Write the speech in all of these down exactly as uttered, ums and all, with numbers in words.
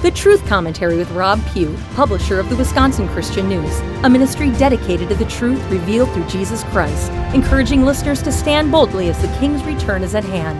The Truth Commentary with Rob Pugh, publisher of the Wisconsin Christian News, a ministry dedicated to the truth revealed through Jesus Christ, encouraging listeners to stand boldly as the King's return is at hand.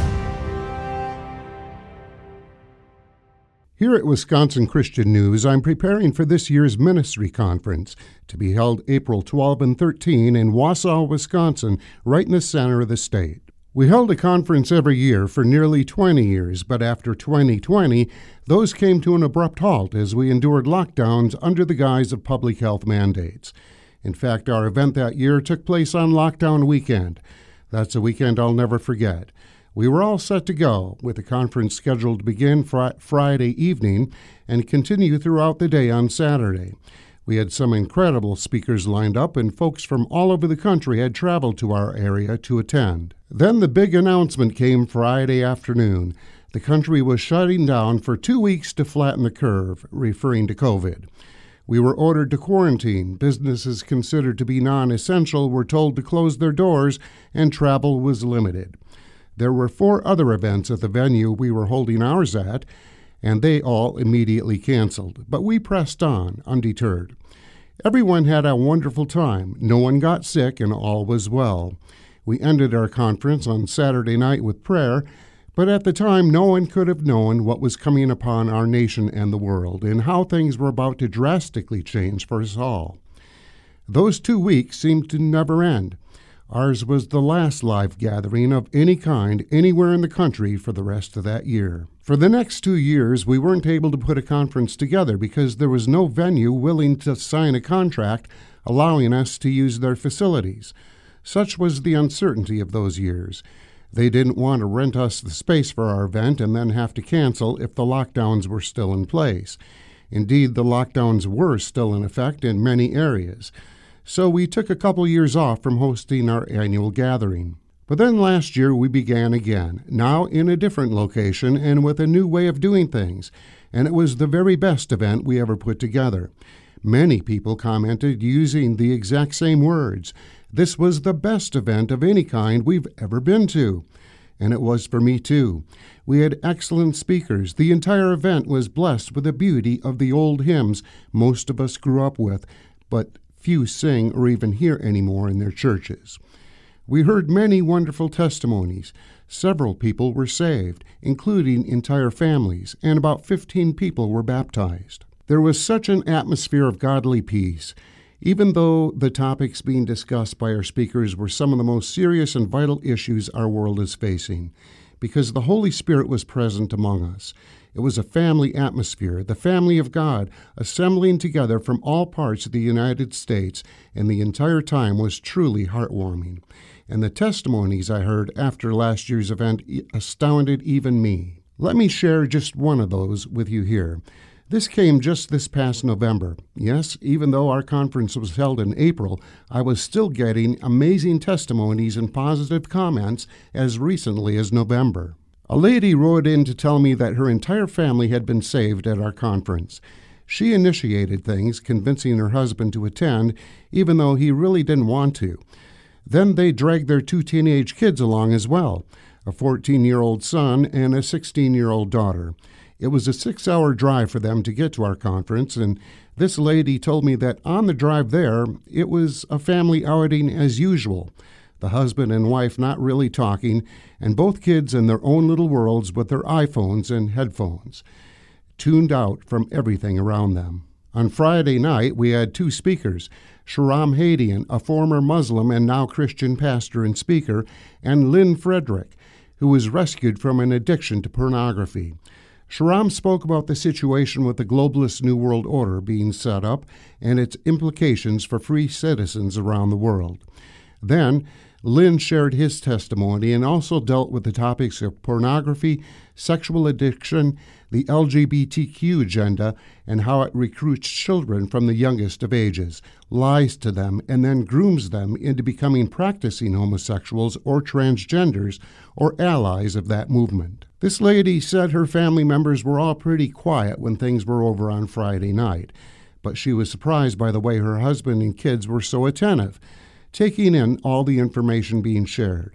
Here at Wisconsin Christian News, I'm preparing for this year's ministry conference to be held April twelfth and thirteenth in Wausau, Wisconsin, right in the center of the state. We held a conference every year for nearly twenty years, but after twenty twenty, those came to an abrupt halt as we endured lockdowns under the guise of public health mandates. In fact, our event that year took place on lockdown weekend. That's a weekend I'll never forget. We were all set to go, with the conference scheduled to begin fr- Friday evening and continue throughout the day on Saturday. We had some incredible speakers lined up, and folks from all over the country had traveled to our area to attend. Then the big announcement came Friday afternoon. The country was shutting down for two weeks to flatten the curve, referring to COVID. We were ordered to quarantine. Businesses considered to be non-essential were told to close their doors, and travel was limited. There were four other events at the venue we were holding ours at, and they all immediately canceled. But we pressed on, undeterred. Everyone had a wonderful time. No one got sick, and all was well. We ended our conference on Saturday night with prayer, but at the time no one could have known what was coming upon our nation and the world, and how things were about to drastically change for us all. Those two weeks seemed to never end. Ours was the last live gathering of any kind anywhere in the country for the rest of that year. For the next two years, we weren't able to put a conference together because there was no venue willing to sign a contract allowing us to use their facilities. Such was the uncertainty of those years. They didn't want to rent us the space for our event and then have to cancel if the lockdowns were still in place. Indeed, the lockdowns were still in effect in many areas. So we took a couple years off from hosting our annual gathering. But then last year we began again, now in a different location and with a new way of doing things, and it was the very best event we ever put together. Many people commented using the exact same words. This was the best event of any kind we've ever been to. And it was for me too. We had excellent speakers. The entire event was blessed with the beauty of the old hymns most of us grew up with, but few sing or even hear anymore in their churches. We heard many wonderful testimonies. Several people were saved, including entire families, and about fifteen people were baptized. There was such an atmosphere of godly peace, even though the topics being discussed by our speakers were some of the most serious and vital issues our world is facing, because the Holy Spirit was present among us. It was a family atmosphere, the family of God, assembling together from all parts of the United States, and the entire time was truly heartwarming. And the testimonies I heard after last year's event astounded even me. Let me share just one of those with you here. This came just this past November. Yes, even though our conference was held in April, I was still getting amazing testimonies and positive comments as recently as November. A lady wrote in to tell me that her entire family had been saved at our conference. She initiated things, convincing her husband to attend, even though he really didn't want to. Then they dragged their two teenage kids along as well, a fourteen-year-old son and a sixteen-year-old daughter. It was a six-hour drive for them to get to our conference, and this lady told me that on the drive there, it was a family outing as usual. The husband and wife not really talking, and both kids in their own little worlds with their iPhones and headphones, tuned out from everything around them. On Friday night, we had two speakers, Shahram Hadian, a former Muslim and now Christian pastor and speaker, and Lynn Frederick, who was rescued from an addiction to pornography. Shahram spoke about the situation with the globalist New World Order being set up and its implications for free citizens around the world. Then, Lynn shared his testimony and also dealt with the topics of pornography, sexual addiction, the L G B T Q agenda, and how it recruits children from the youngest of ages, lies to them, and then grooms them into becoming practicing homosexuals or transgenders or allies of that movement. This lady said her family members were all pretty quiet when things were over on Friday night, but she was surprised by the way her husband and kids were so attentive, taking in all the information being shared.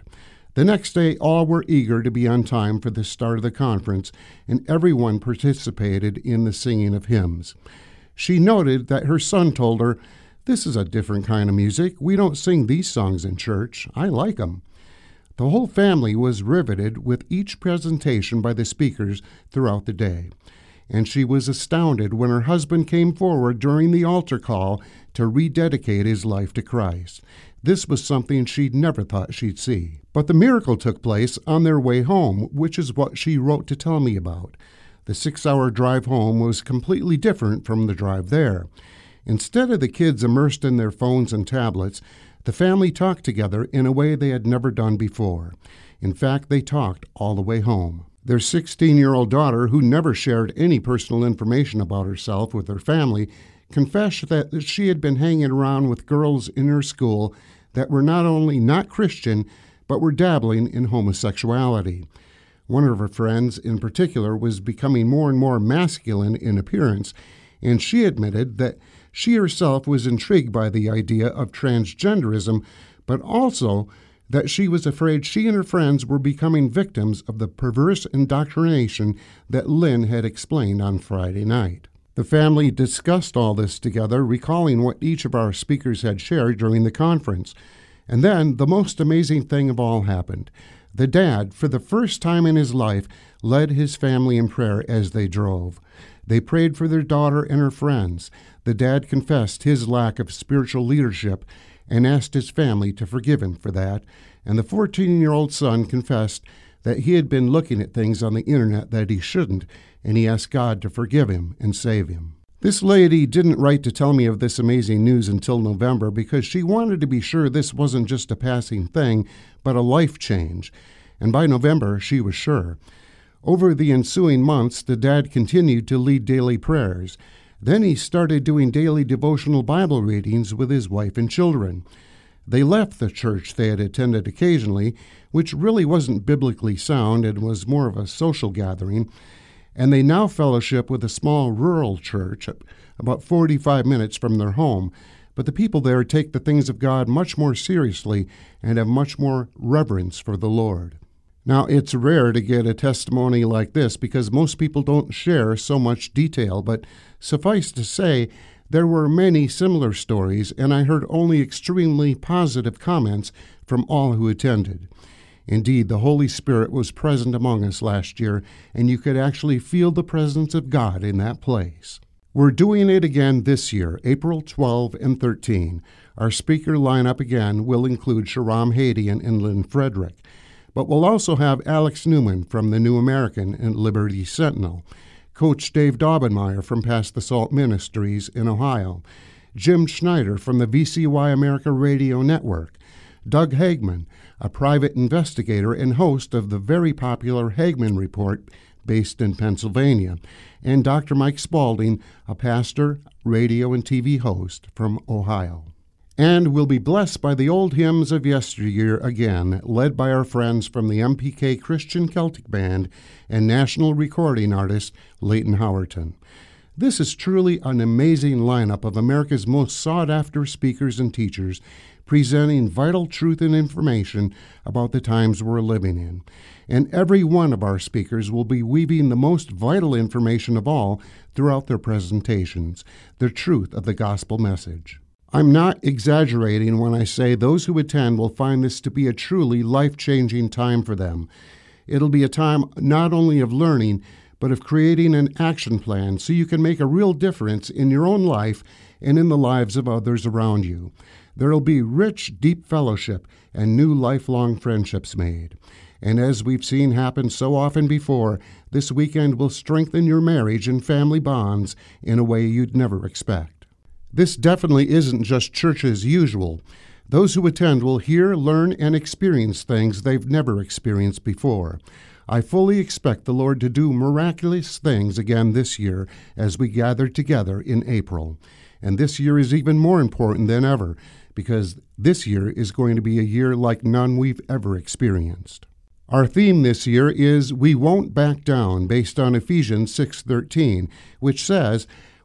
The next day, all were eager to be on time for the start of the conference, and everyone participated in the singing of hymns. She noted that her son told her, "This is a different kind of music. We don't sing these songs in church. I like them." The whole family was riveted with each presentation by the speakers throughout the day, and she was astounded when her husband came forward during the altar call to rededicate his life to Christ. This was something she'd never thought she'd see. But the miracle took place on their way home, which is what she wrote to tell me about. The six-hour drive home was completely different from the drive there. Instead of the kids immersed in their phones and tablets, the family talked together in a way they had never done before. In fact, they talked all the way home. Their sixteen-year-old daughter, who never shared any personal information about herself with her family, confessed that she had been hanging around with girls in her school that were not only not Christian, but were dabbling in homosexuality. One of her friends, in particular, was becoming more and more masculine in appearance, and she admitted that she herself was intrigued by the idea of transgenderism, but also that she was afraid she and her friends were becoming victims of the perverse indoctrination that Lynn had explained on Friday night. The family discussed all this together, recalling what each of our speakers had shared during the conference. And then the most amazing thing of all happened. The dad, for the first time in his life, led his family in prayer as they drove. They prayed for their daughter and her friends. The dad confessed his lack of spiritual leadership and asked his family to forgive him for that. And the fourteen-year-old son confessed that he had been looking at things on the internet that he shouldn't, and he asked God to forgive him and save him. This lady didn't write to tell me of this amazing news until November because she wanted to be sure this wasn't just a passing thing, but a life change. And by November, she was sure. Over the ensuing months, the dad continued to lead daily prayers. Then he started doing daily devotional Bible readings with his wife and children. They left the church they had attended occasionally, which really wasn't biblically sound and was more of a social gathering, and they now fellowship with a small rural church about forty-five minutes from their home. But the people there take the things of God much more seriously and have much more reverence for the Lord. Now, it's rare to get a testimony like this because most people don't share so much detail, but suffice to say, there were many similar stories, and I heard only extremely positive comments from all who attended. Indeed, the Holy Spirit was present among us last year, and you could actually feel the presence of God in that place. We're doing it again this year, April twelfth and thirteenth. Our speaker lineup again will include Sharam Hadian and Lynn Frederick, but we'll also have Alex Newman from the New American and Liberty Sentinel, Coach Dave Daubenmire from Past the Salt Ministries in Ohio, Jim Schneider from the V C Y America Radio Network, Doug Hagman, a private investigator and host of the very popular Hagman Report based in Pennsylvania, and Doctor Mike Spalding, a pastor, radio, and T V host from Ohio. And we'll be blessed by the old hymns of yesteryear again, led by our friends from the M P K Christian Celtic Band and national recording artist Leighton Howerton. This is truly an amazing lineup of America's most sought-after speakers and teachers, presenting vital truth and information about the times we're living in. And every one of our speakers will be weaving the most vital information of all throughout their presentations, the truth of the gospel message. I'm not exaggerating when I say those who attend will find this to be a truly life-changing time for them. It'll be a time not only of learning, but of creating an action plan so you can make a real difference in your own life and in the lives of others around you. There'll be rich, deep fellowship and new lifelong friendships made. And as we've seen happen so often before, this weekend will strengthen your marriage and family bonds in a way you'd never expect. This definitely isn't just church as usual. Those who attend will hear, learn, and experience things they've never experienced before. I fully expect the Lord to do miraculous things again this year as we gather together in April. And this year is even more important than ever, because this year is going to be a year like none we've ever experienced. Our theme this year is We Won't Back Down, based on Ephesians six thirteen, which says,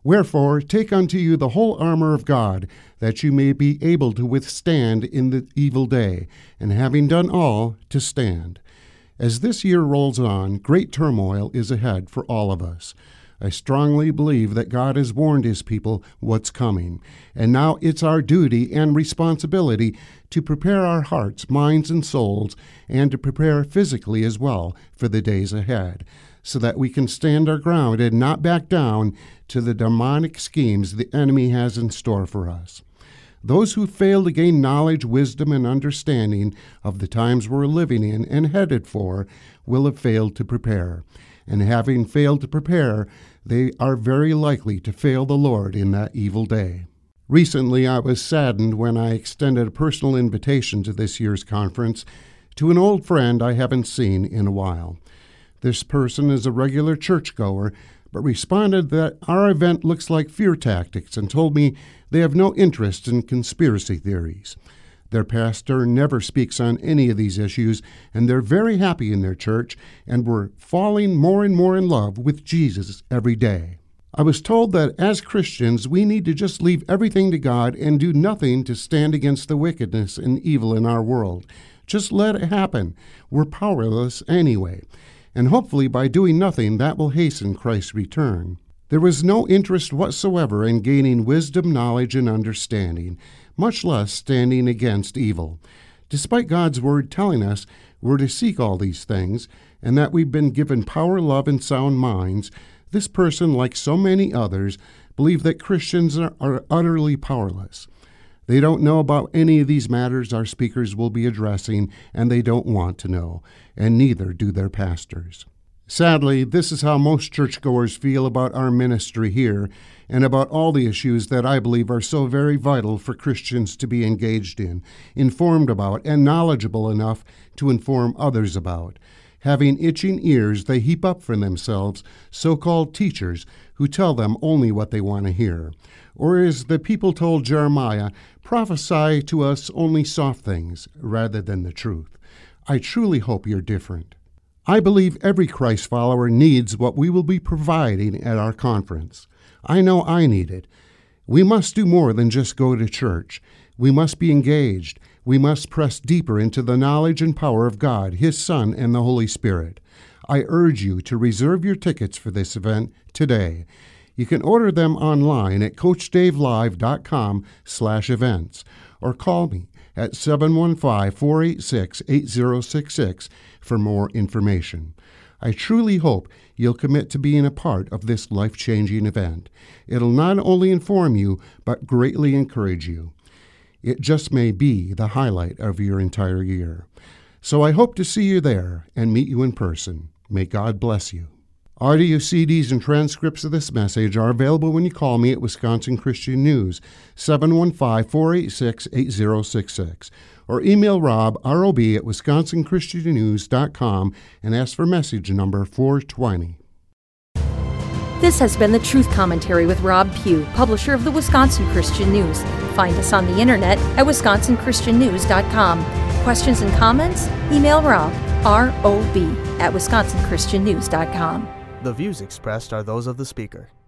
Wherefore, take unto you the whole armor of God, that you may be able to withstand in the evil day, and having done all, to stand. As this year rolls on, great turmoil is ahead for all of us. I strongly believe that God has warned His people what's coming, and now it's our duty and responsibility to prepare our hearts, minds, and souls, and to prepare physically as well for the days ahead, so that we can stand our ground and not back down to the demonic schemes the enemy has in store for us. Those who fail to gain knowledge, wisdom, and understanding of the times we're living in and headed for will have failed to prepare. And having failed to prepare, they are very likely to fail the Lord in that evil day. Recently, I was saddened when I extended a personal invitation to this year's conference to an old friend I haven't seen in a while. This person is a regular churchgoer, but responded that our event looks like fear tactics and told me they have no interest in conspiracy theories. Their pastor never speaks on any of these issues, and they're very happy in their church and were falling more and more in love with Jesus every day. I was told that as Christians, we need to just leave everything to God and do nothing to stand against the wickedness and evil in our world. Just let it happen. We're powerless anyway. And hopefully by doing nothing, that will hasten Christ's return. There was no interest whatsoever in gaining wisdom, knowledge, and understanding, much less standing against evil. Despite God's word telling us we're to seek all these things, and that we've been given power, love, and sound minds, this person, like so many others, believe that Christians are, are utterly powerless. They don't know about any of these matters our speakers will be addressing, and they don't want to know, and neither do their pastors. Sadly, this is how most churchgoers feel about our ministry here and about all the issues that I believe are so very vital for Christians to be engaged in, informed about, and knowledgeable enough to inform others about. Having itching ears, they heap up for themselves so-called teachers who tell them only what they want to hear. Or as the people told Jeremiah, prophesy to us only soft things rather than the truth. I truly hope you're different. I believe every Christ follower needs what we will be providing at our conference. I know I need it. We must do more than just go to church. We must be engaged. We must press deeper into the knowledge and power of God, His Son, and the Holy Spirit. I urge you to reserve your tickets for this event today. You can order them online at coachdavelive.com slash events or call me at seven one five, four eight six, eight zero six six for more information. I truly hope you'll commit to being a part of this life-changing event. It'll not only inform you, but greatly encourage you. It just may be the highlight of your entire year. So I hope to see you there and meet you in person. May God bless you. Audio C Ds and transcripts of this message are available when you call me at Wisconsin Christian News, seven one five, four eight six, eight zero six six, or email Rob, R O B, at wisconsin christian news dot com and ask for message number four twenty. This has been the Truth Commentary with Rob Pugh, publisher of the Wisconsin Christian News. Find us on the internet at wisconsin christian news dot com. Questions and comments? Email Rob, R O B, at wisconsin christian news dot com. The views expressed are those of the speaker.